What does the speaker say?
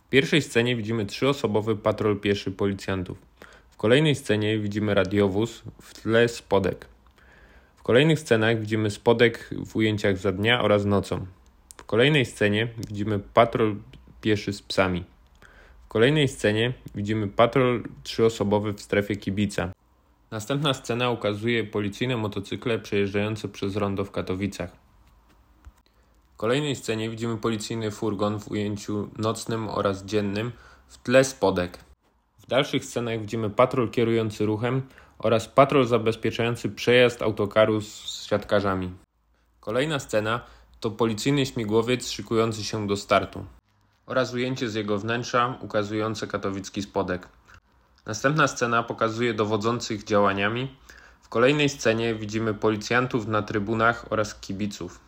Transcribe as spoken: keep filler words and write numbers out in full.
W pierwszej scenie widzimy trzyosobowy patrol pieszy policjantów. W kolejnej scenie widzimy radiowóz, w tle spodek. W kolejnych scenach widzimy spodek w ujęciach za dnia oraz nocą. W kolejnej scenie widzimy patrol pieszy z psami. W kolejnej scenie widzimy patrol trzyosobowy w strefie kibica. Następna scena ukazuje policyjne motocykle przejeżdżające przez rondo w Katowicach. W kolejnej scenie widzimy policyjny furgon w ujęciu nocnym oraz dziennym, w tle spodek. W dalszych scenach widzimy patrol kierujący ruchem oraz patrol zabezpieczający przejazd autokaru z siatkarzami. Kolejna scena to policyjny śmigłowiec szykujący się do startu oraz ujęcie z jego wnętrza ukazujące katowicki spodek. Następna scena pokazuje dowodzących działaniami. W kolejnej scenie widzimy policjantów na trybunach oraz kibiców.